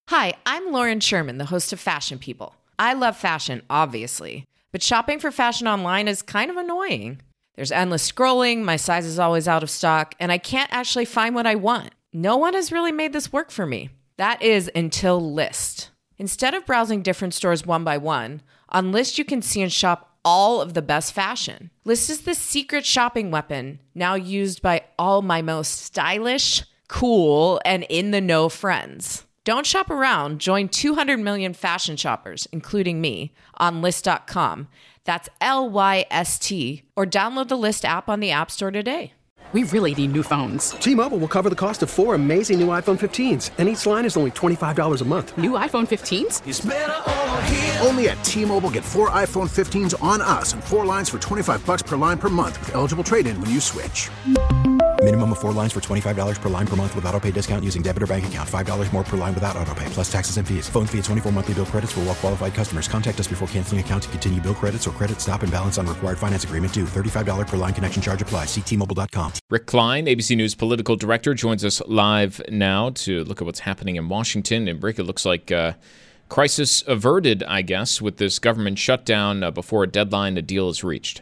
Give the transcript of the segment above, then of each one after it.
Hi, I'm Lauren Sherman, the host of Fashion People. I love fashion, obviously, but shopping for fashion online is kind of annoying. There's endless scrolling, my size is always out of stock, and I can't actually find what I want. No one has really made this work for me. That is until Lyst. Instead of browsing different stores one by one, on Lyst you can see and shop all of the best fashion. Lyst is the secret shopping weapon now used by all my most stylish, cool, and in-the-know friends. Don't shop around. Join 200 million fashion shoppers, including me, on Lyst.com. That's Lyst, or download the Lyst app on the App Store today. We really need new phones. T-Mobile will cover the cost of 4 amazing new iPhone 15s, and each line is only $25 a month. New iPhone 15s? It's better over here. Only at T-Mobile, get 4 iPhone 15s on us and 4 lines for $25 per line per month with eligible trade-in when you switch. Minimum of 4 lines for $25 per line per month with autopay discount using debit or bank account. $5 more per line without autopay, plus taxes and fees. Phone fee at 24 monthly bill credits for well-qualified customers. Contact us before canceling account to continue bill credits or credit stop and balance on required finance agreement due. $35 per line connection charge applies. See T-Mobile.com. Rick Klein, ABC News political director, joins us live now to look at what's happening in Washington. And Rick, it looks like crisis averted, I guess, with this government shutdown before a deadline, a deal is reached.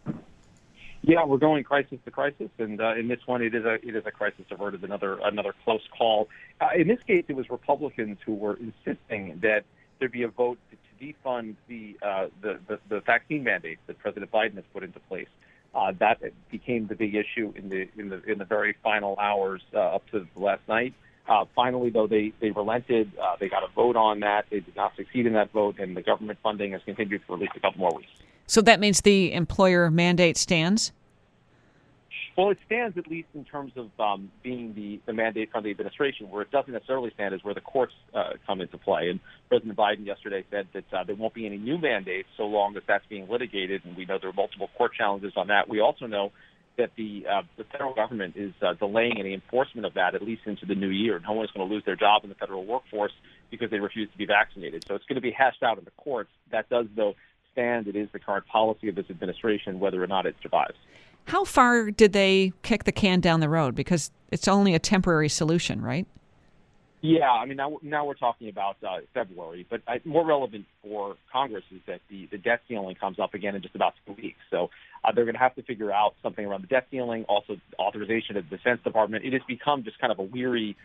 Yeah, we're going crisis to crisis, and in this one, it is a crisis averted. Another close call. In this case, it was Republicans who were insisting that there be a vote to defund the vaccine mandates that President Biden has put into place. That became the big issue in the very final hours up to last night. Finally, though, they relented. They got a vote on that. They did not succeed in that vote, and the government funding has continued for at least a couple more weeks. So that means the employer mandate stands? Well, it stands at least in terms of being the mandate from the administration. Where it doesn't necessarily stand is where the courts come into play. And President Biden yesterday said that there won't be any new mandates so long as that's being litigated. And we know there are multiple court challenges on that. We also know that the federal government is delaying any enforcement of that at least into the new year. No one is going to lose their job in the federal workforce because they refuse to be vaccinated. So it's going to be hashed out in the courts. That does, though, stand. It is the current policy of this administration, whether or not it survives. How far did they kick the can down the road? Because it's only a temporary solution, right? Yeah, I mean, now we're talking about February, but more relevant for Congress is that the debt ceiling comes up again in just about 2 weeks. So they're going to have to figure out something around the debt ceiling, also authorization of the Defense Department. It has become just kind of a weary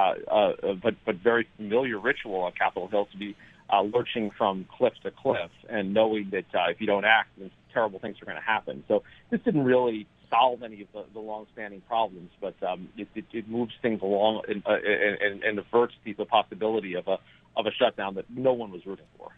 but very familiar ritual on Capitol Hill to be lurching from cliff to cliff and knowing that if you don't act, then terrible things are going to happen. So this didn't really solve any of the long-standing problems, but it moves things along and averts the possibility of a shutdown that no one was rooting for.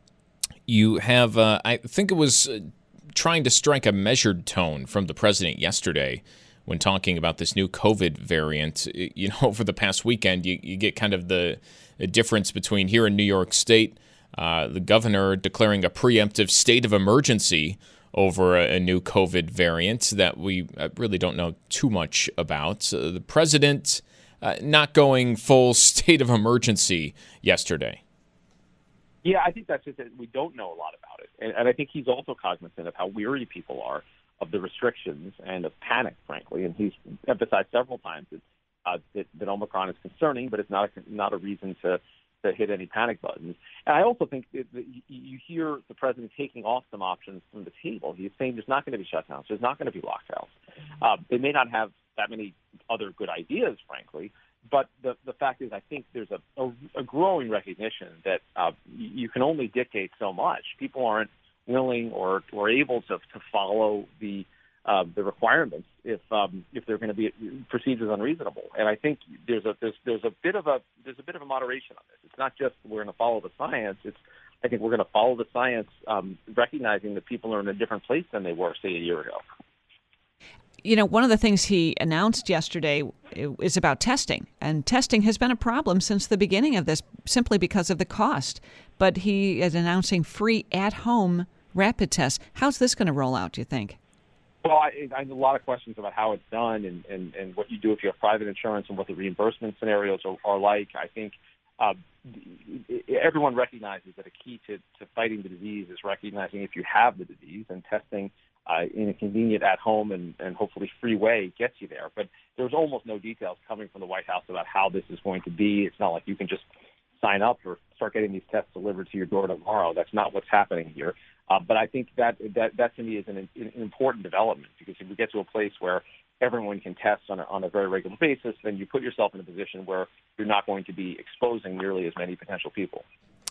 You have, I think it was trying to strike a measured tone from the president yesterday when talking about this new COVID variant. You know, over the past weekend, you get kind of the difference between here in New York State, the governor declaring a preemptive state of emergency over a new COVID variant that we really don't know too much about. The president not going full state of emergency yesterday. Yeah, I think that's just that we don't know a lot about it. And I think he's also cognizant of how weary people are of the restrictions and of panic, frankly. And he's emphasized several times that Omicron is concerning, but it's not a reason to hit any panic buttons. And I also think that you hear the president taking off some options from the table. He's saying there's not going to be shutdowns. There's not going to be lockdowns. They may not have that many other good ideas, frankly, but the fact is I think there's a growing recognition that you can only dictate so much. People aren't willing or able to follow the requirements if they're going to be perceived as unreasonable. And I think there's a bit of a moderation on this. It's not just we're going to follow the science. I think we're going to follow the science, recognizing that people are in a different place than they were, say, a year ago. You know, one of the things he announced yesterday is about testing. And testing has been a problem since the beginning of this, simply because of the cost. But he is announcing free at-home rapid tests. How's this going to roll out, do you think? Well, I have a lot of questions about how it's done and what you do if you have private insurance and what the reimbursement scenarios are like. I think everyone recognizes that a key to fighting the disease is recognizing if you have the disease, and testing in a convenient at-home and hopefully free way gets you there. But there's almost no details coming from the White House about how this is going to be. It's not like you can just sign up or start getting these tests delivered to your door tomorrow. That's not what's happening here. But I think that to me is an important development, because if we get to a place where everyone can test on a very regular basis, then you put yourself in a position where you're not going to be exposing nearly as many potential people.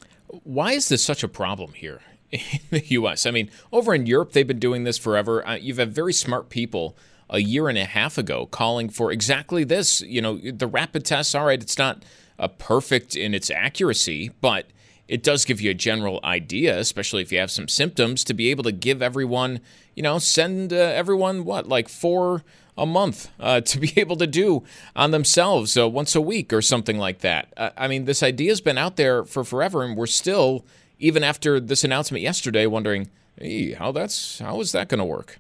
Why is this such a problem here in the U.S.? I mean, over in Europe, they've been doing this forever. You've had very smart people a year and a half ago calling for exactly this. The rapid tests, all right, it's not perfect in its accuracy, but it does give you a general idea, especially if you have some symptoms, to be able to give everyone, send everyone, like 4 a month to be able to do on themselves once a week or something like that. I mean, this idea has been out there for forever, and we're still, even after this announcement yesterday, wondering, hey, how is that going to work?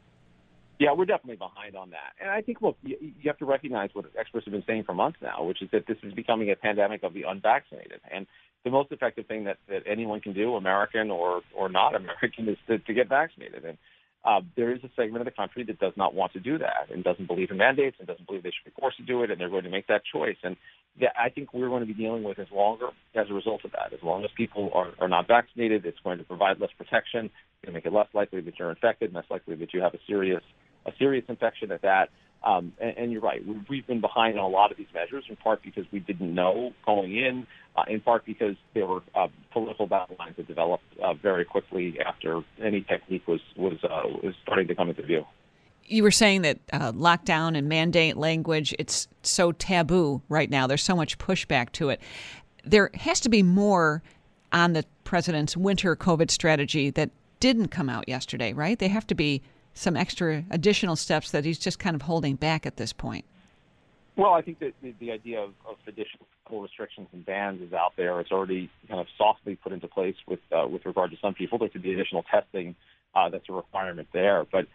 Yeah, we're definitely behind on that. And I think, look, you have to recognize what experts have been saying for months now, which is that this is becoming a pandemic of the unvaccinated. And the most effective thing that anyone can do, American or not American, is to get vaccinated. And there is a segment of the country that does not want to do that and doesn't believe in mandates and doesn't believe they should be forced to do it, and they're going to make that choice. And I think we're going to be dealing with this longer as a result of that. As long as people are not vaccinated, it's going to provide less protection. It's going to make it less likely that you're infected, less likely that you have a serious infection at that. And you're right. We've been behind on a lot of these measures, in part because we didn't know going in part because there were political battle lines that developed very quickly after any technique was starting to come into view. You were saying that lockdown and mandate language, it's so taboo right now. There's so much pushback to it. There has to be more on the president's winter COVID strategy that didn't come out yesterday, right? They have to be some extra additional steps that he's just kind of holding back at this point. Well, I think that the idea of additional restrictions and bans is out there. It's already kind of softly put into place with regard to some people. There could be additional testing that's a requirement there. But,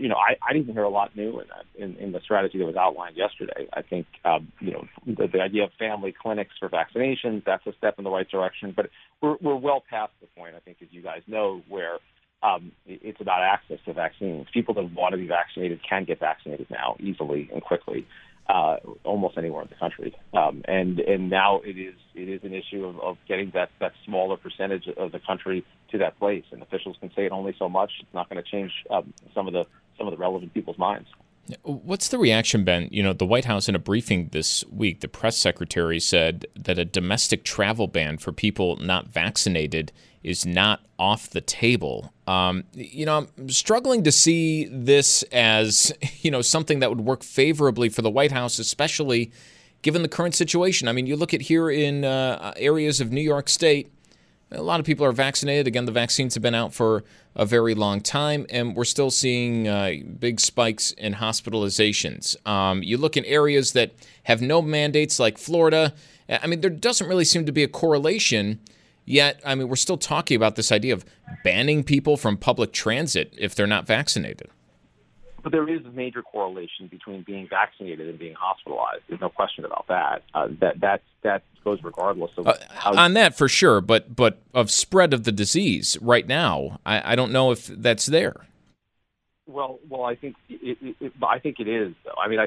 I didn't hear a lot new in that, in the strategy that was outlined yesterday. I think, the idea of family clinics for vaccinations, that's a step in the right direction. But we're well past the point, I think, as you guys know, where it's about access to vaccines. People that want to be vaccinated can get vaccinated now easily and quickly, almost anywhere in the country. And now it is an issue of getting that smaller percentage of the country to that place. And officials can say it only so much. It's not going to change some of the relevant people's minds. What's the reaction, Ben? The White House, in a briefing this week, the press secretary said that a domestic travel ban for people not vaccinated is not off the table. I'm struggling to see this as, something that would work favorably for the White House, especially given the current situation. I mean, you look at here in areas of New York State, a lot of people are vaccinated. Again, the vaccines have been out for a very long time, and we're still seeing big spikes in hospitalizations. You look in areas that have no mandates like Florida. I mean, there doesn't really seem to be a correlation. Yet, I mean, we're still talking about this idea of banning people from public transit if they're not vaccinated. But there is a major correlation between being vaccinated and being hospitalized. There's no question about that. That goes regardless of how... On that, for sure, but of spread of the disease right now, I don't know if that's there. Well, I think it is. Though. I mean,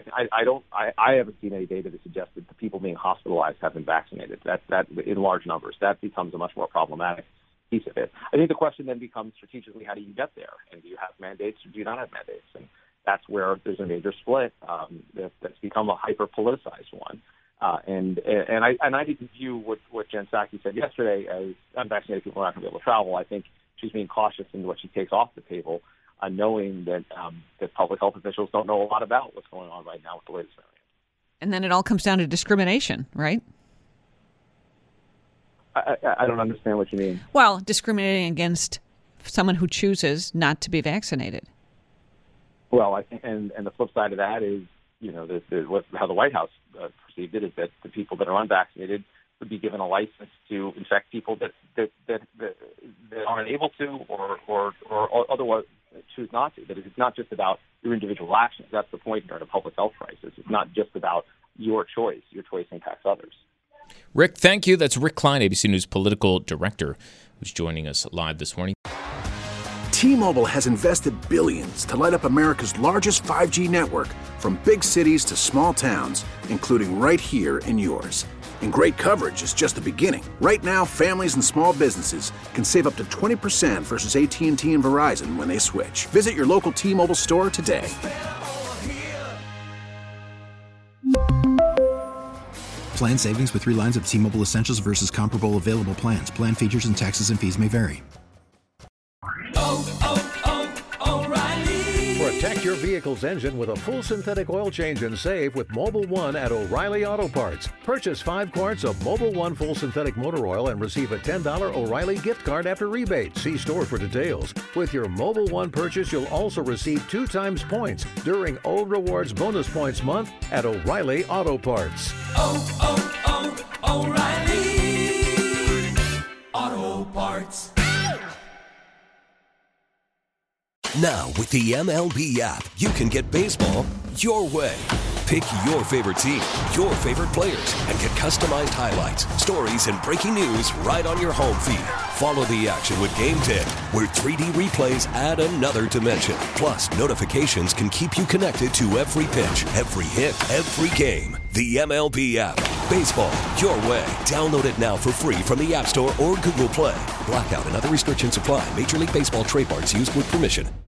I haven't seen any data to suggest that the people being hospitalized have been vaccinated. That in large numbers, that becomes a much more problematic piece of it. I think the question then becomes strategically, how do you get there? And do you have mandates or do you not have mandates? And that's where there's a major split that's become a hyper politicized one. And I didn't view what Jen Psaki said yesterday as unvaccinated people are not going to be able to travel. I think she's being cautious in what she takes off the table, knowing that public health officials don't know a lot about what's going on right now with the latest variant. And then it all comes down to discrimination, right? I don't understand what you mean. Well, discriminating against someone who chooses not to be vaccinated. Well, I think, and the flip side of that is, how the White House perceived it is that the people that are unvaccinated would be given a license to infect people that aren't able to or otherwise choose not to. That it's not just about your individual actions. That's the point here in a public health crisis. It's not just about your choice. Your choice impacts others. Rick, thank you. That's Rick Klein, ABC News political director, who's joining us live this morning. T-Mobile has invested billions to light up America's largest 5G network, from big cities to small towns, including right here in yours. And great coverage is just the beginning. Right now, families and small businesses can save up to 20% versus AT&T and Verizon when they switch. Visit your local T-Mobile store today. Plan savings with 3 lines of T-Mobile Essentials versus comparable available plans. Plan features and taxes and fees may vary. Protect your vehicle's engine with a full synthetic oil change and save with Mobil 1 at O'Reilly Auto Parts. Purchase 5 quarts of Mobil 1 full synthetic motor oil and receive a $10 O'Reilly gift card after rebate. See store for details. With your Mobil 1 purchase, you'll also receive 2 times points during O Rewards Bonus Points Month at O'Reilly Auto Parts. O'Reilly Auto Parts. Now, with the MLB app, you can get baseball your way. Pick your favorite team, your favorite players, and get customized highlights, stories, and breaking news right on your home feed. Follow the action with Game 10, where 3D replays add another dimension. Plus, notifications can keep you connected to every pitch, every hit, every game. The MLB app. Baseball your way. Download it now for free from the App Store or Google Play. Blackout and other restrictions apply. Major League Baseball trademarks used with permission.